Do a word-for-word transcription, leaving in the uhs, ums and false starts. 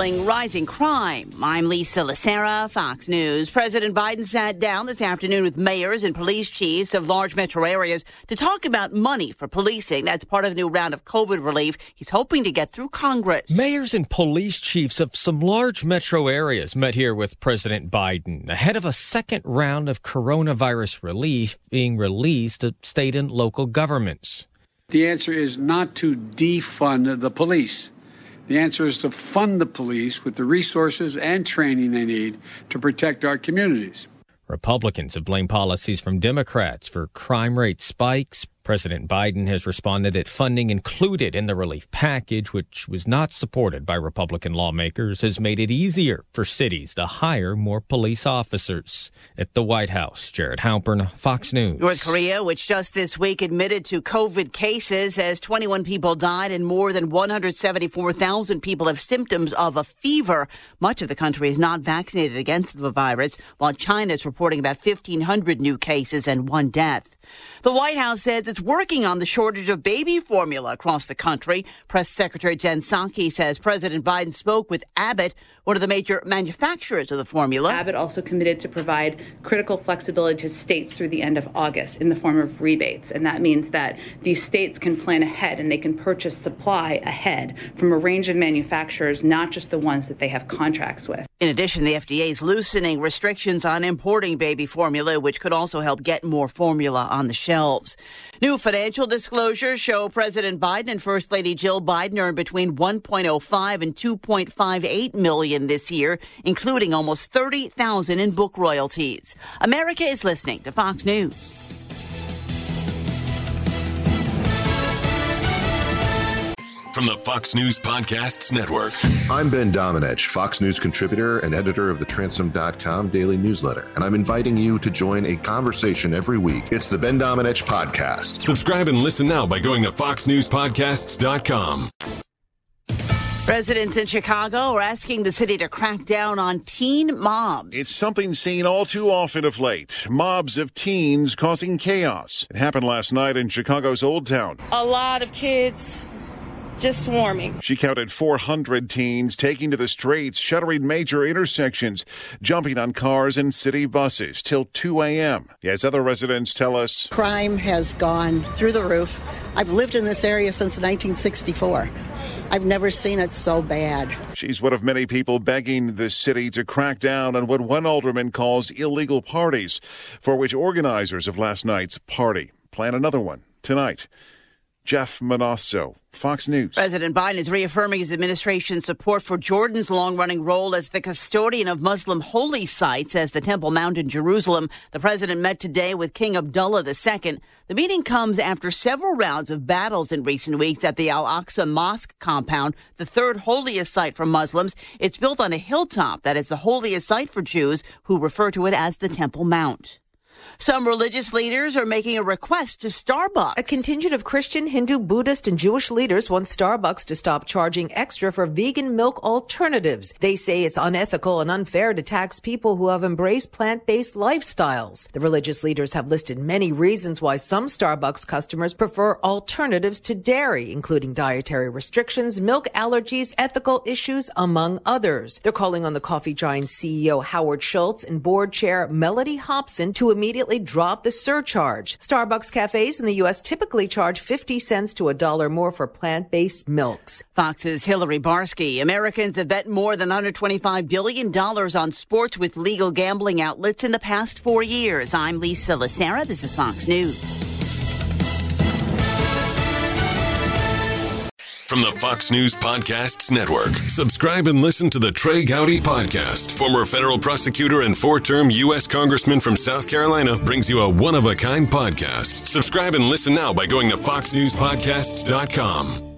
tackling rising crime. I'm Lisa Lacera, Fox News. President Biden sat down this afternoon with mayors and police chiefs of large metro areas to talk about money for policing. That's part of a new round of COVID relief he's hoping to get through Congress. Mayors and police chiefs of some large metro areas met here with President Biden ahead of a second round of coronavirus relief being released to state and local governments. The answer is not to defund the police. The answer is to fund the police with the resources and training they need to protect our communities. Republicans have blamed policies from Democrats for crime rate spikes. President Biden has responded that funding included in the relief package, which was not supported by Republican lawmakers, has made it easier for cities to hire more police officers. At the White House, Jared Halpern, Fox News. North Korea, which just this week admitted to COVID cases, as twenty-one people died and more than one hundred seventy-four thousand people have symptoms of a fever. Much of the country is not vaccinated against the virus, while China is reporting about fifteen hundred new cases and one death. The White House says it's working on the shortage of baby formula across the country. Press Secretary Jen Psaki says President Biden spoke with Abbott, one of the major manufacturers of the formula. Abbott also committed to provide critical flexibility to states through the end of August in the form of rebates. And that means that these states can plan ahead and they can purchase supply ahead from a range of manufacturers, not just the ones that they have contracts with. In addition, the F D A is loosening restrictions on importing baby formula, which could also help get more formula on the shelves. New financial disclosures show President Biden and First Lady Jill Biden earned between one point oh five and two point five eight million this year, including almost thirty thousand in book royalties. America is listening to Fox News. From the Fox News Podcasts Network. I'm Ben Domenech, Fox News contributor and editor of the Transom dot com daily newsletter, and I'm inviting you to join a conversation every week. It's the Ben Domenech Podcast. Subscribe and listen now by going to fox news podcasts dot com. Residents in Chicago are asking the city to crack down on teen mobs. It's something seen all too often of late. Mobs of teens causing chaos. It happened last night in Chicago's Old Town. A lot of kids just swarming. She counted four hundred teens taking to the streets, shuttering major intersections, jumping on cars and city buses till two a.m. As other residents tell us, crime has gone through the roof. I've lived in this area since nineteen sixty-four. I've never seen it so bad. She's one of many people begging the city to crack down on what one alderman calls illegal parties, for which organizers of last night's party plan another one tonight. Jeff Manasso, Fox News. President Biden is reaffirming his administration's support for Jordan's long-running role as the custodian of Muslim holy sites as the Temple Mount in Jerusalem. The president met today with King Abdullah the Second. The meeting comes after several rounds of battles in recent weeks at the Al-Aqsa Mosque compound, the third holiest site for Muslims. It's built on a hilltop that is the holiest site for Jews, who refer to it as the Temple Mount. Some religious leaders are making a request to Starbucks. A contingent of Christian, Hindu, Buddhist, and Jewish leaders want Starbucks to stop charging extra for vegan milk alternatives. They say it's unethical and unfair to tax people who have embraced plant-based lifestyles. The religious leaders have listed many reasons why some Starbucks customers prefer alternatives to dairy, including dietary restrictions, milk allergies, ethical issues, among others. They're calling on the coffee giant's C E O Howard Schultz and board chair Melody Hobson to immediately drop the surcharge. Starbucks cafes in the U S typically charge fifty cents to a dollar more for plant-based milks. Fox's Hillary Barsky. Americans have bet more than one hundred twenty-five billion dollars on sports with legal gambling outlets in the past four years. I'm Lisa Lacera. This is Fox News. From the Fox News Podcasts Network. Subscribe and listen to the Trey Gowdy Podcast. Former federal prosecutor and four-term U S congressman from South Carolina brings you a one-of-a-kind podcast. Subscribe and listen now by going to fox news podcasts dot com.